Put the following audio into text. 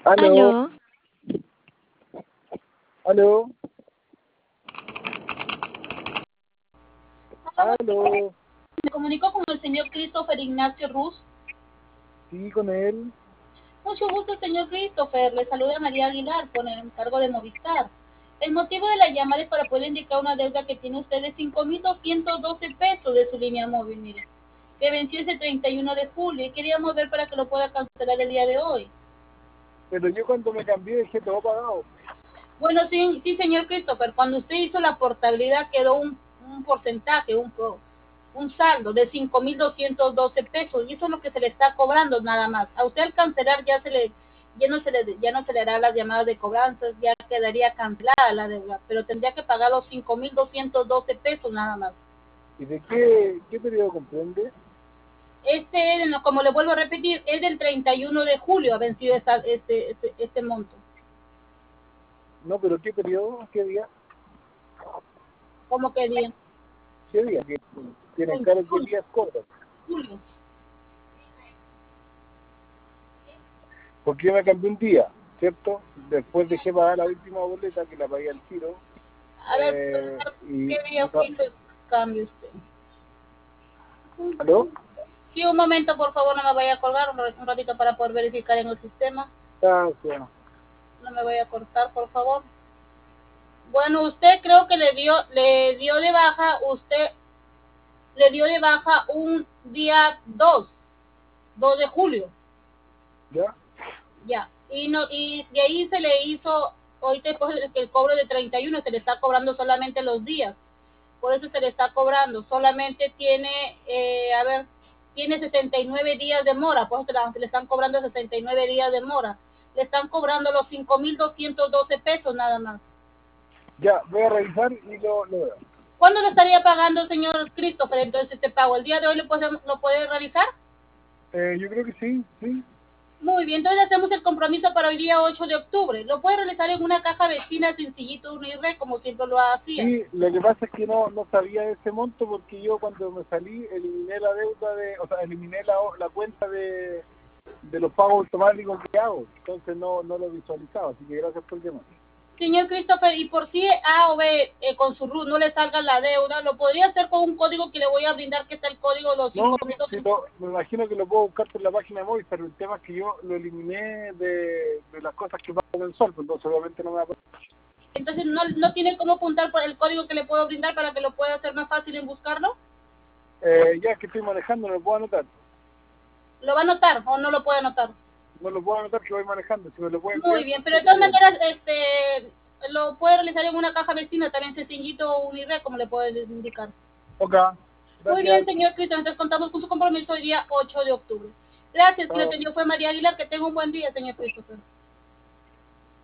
Aló, Aló, aló, Hola, buenas tardes. aló. Me comunico con el señor Christopher Ignacio Ruz. Sí, con él. Mucho gusto, señor Christopher. Le saluda María Aguilar por el encargo de Movistar. El motivo de la llamada es para poder indicar una deuda que tiene usted de 5.212 pesos de su línea móvil, mire, que venció ese 31 de julio y queríamos ver para que lo pueda cancelar el día de hoy. Pero yo cuando me cambié dejé todo pagado. Bueno, sí, sí, señor Christopher, cuando usted hizo la portabilidad quedó un porcentaje, un saldo de 5.212 pesos y eso es lo que se le está cobrando nada más. A usted al cancelar ya no se le hará las llamadas de cobranzas, ya quedaría cancelada la deuda, pero tendría que pagar los 5.212 pesos nada más. ¿Y de qué periodo comprende? Como le vuelvo a repetir, es del 31 de julio ha vencido este monto. No, pero ¿qué periodo? ¿Qué día? ¿Cómo que bien? ¿Qué día? ¿Qué, tienen Julio, claro qué julio, días cobran? julio. Porque yo me cambié un día, ¿cierto? Después dejé pagar la última boleta que la pagué al tiro. A ver, Y ¿qué día hizo el cambio usted? ¿Aló? Sí, un momento, por favor, no me vaya a colgar un ratito para poder verificar en el sistema. Gracias. No me vaya a cortar, por favor. Bueno, usted creo que le dio de baja, usted le dio de baja un día 2 de julio, ¿Ya? ya. Y de ahí se le hizo, ahorita después que el cobro de 31 se le está cobrando solamente los días. Por eso se le está cobrando. Solamente tiene, a ver, tiene 69 días de mora, por eso le están cobrando 69 días de mora. Le están cobrando los 5.212 pesos nada más. Ya, voy a revisar y lo veo. ¿Cuándo lo estaría pagando, señor Christopher? Entonces este pago, ¿el día de hoy lo puede realizar? Yo creo que sí, sí. Muy bien, entonces hacemos el compromiso para hoy día 8 de octubre. Lo puede realizar en una caja vecina sencillito, un IRE, como siempre lo hacía. Sí, lo que pasa es que no sabía de ese monto porque yo cuando me salí eliminé la deuda o sea, eliminé la cuenta de los pagos automáticos que hago. Entonces no lo visualizaba, así que gracias por llamar. Señor Christopher, y por si A o B con su RUT no le salga la deuda, lo podría hacer con un código que le voy a brindar, que es el código de los No, 5.000. me imagino que lo puedo buscar por la página de móvil, pero el tema es que yo lo eliminé de las cosas que pago mensual, pues entonces obviamente no me va a pasar. Entonces no tiene cómo apuntar por el código que le puedo brindar para que lo pueda hacer más fácil en buscarlo. Ya es que estoy manejando, no lo puedo anotar. ¿Lo va a anotar o no lo puede anotar? No lo puedo anotar que voy manejando, si me lo puede Muy enviar. bien, pero de todas maneras, lo puede realizar en una caja vecina, también sencillito o un IRE, como le puedo indicar. Ok, Muy bien, gracias. señor Cristian, entonces contamos con su compromiso el día 8 de octubre. Gracias, quien le Chao. atendió fue María Aguilar, que tenga un buen día, señor Christopher.